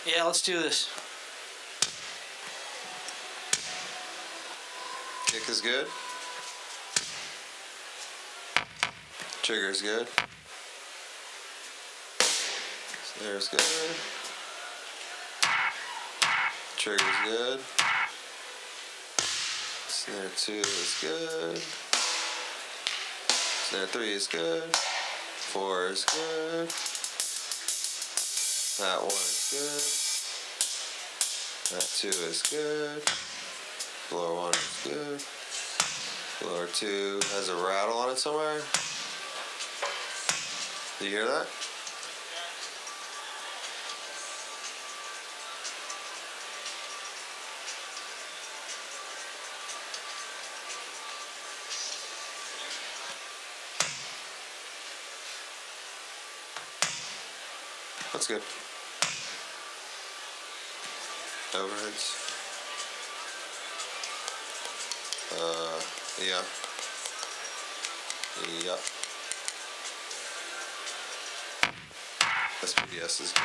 Yeah, let's do this. Kick is good. Trigger is good. Snare is good. Trigger is good. Snare 2 is good. Snare 3 is good. 4 is good. That 1 is good. That 2 is good. Floor 1 is good. Floor 2 has a rattle on it somewhere. Do you hear that? That's good. Overheads. Yeah. Yep. SPDS is good.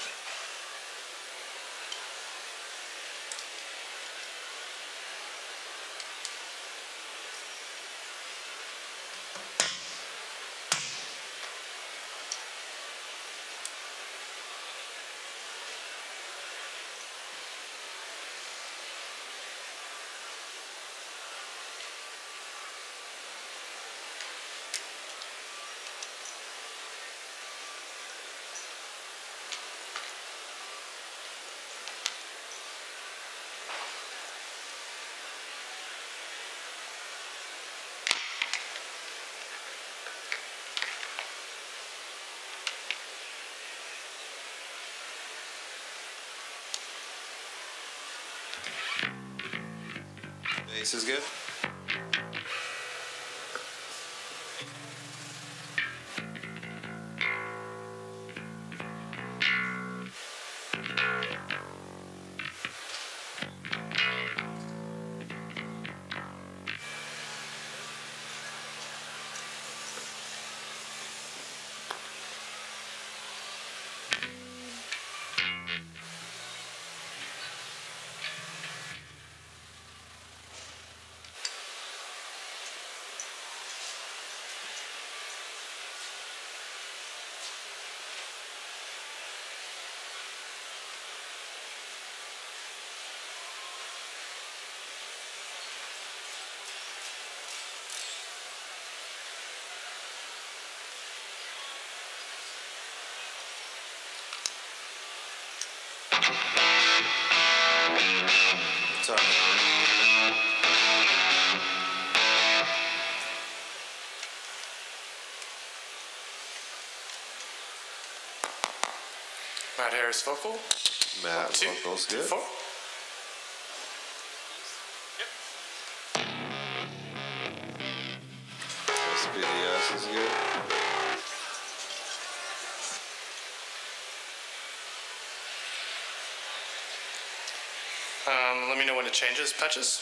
Bass is good. Sorry. Matt Harris vocal. Matt vocals good. 4. SPDS is good. Let me know when it changes, Patches.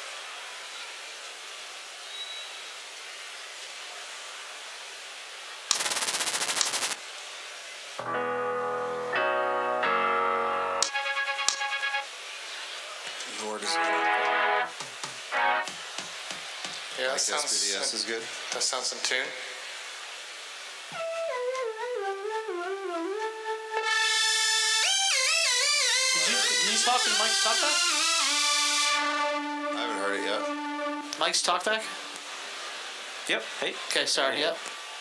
Nord is good. Yeah, Like SPDS is good. That sounds in tune. Did you talk in Mike's talkback? I haven't heard it yet. Mike's talkback? Yep. Hey. Okay, sorry, yep.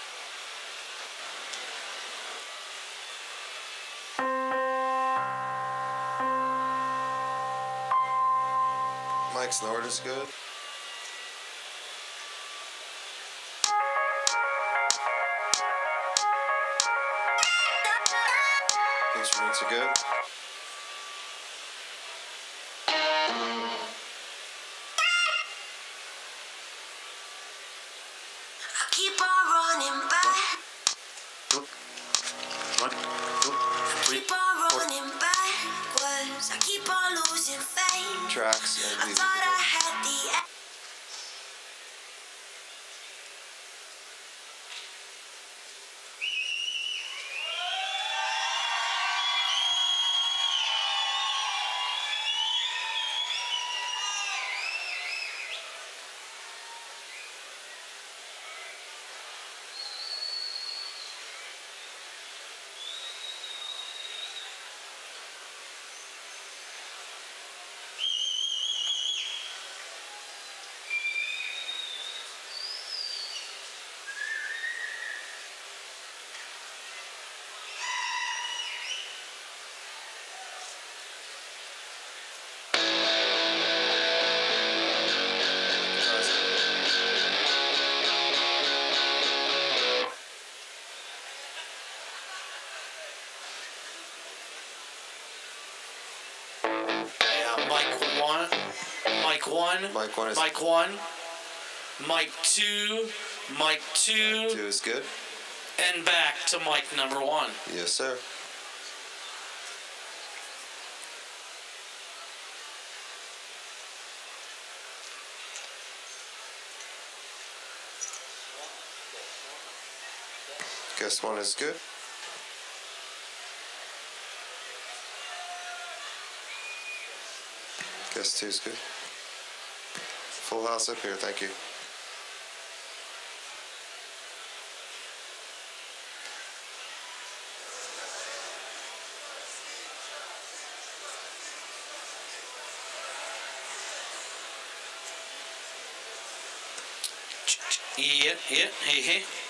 Mike's Nord is good. Instruments are good. Keep on running back. One, two, three. Keep on running backwards. I keep on losing faith. Tracks and I music thought are I good. had the Mic 1. Mic 1 is Mic 1. Mic 2. Mic 2. 2 is good. And back to mic number 1. Yes, sir. Guess 1 is good. Guess 2 is good. Full house up here, thank you. Yeah, hey, hey.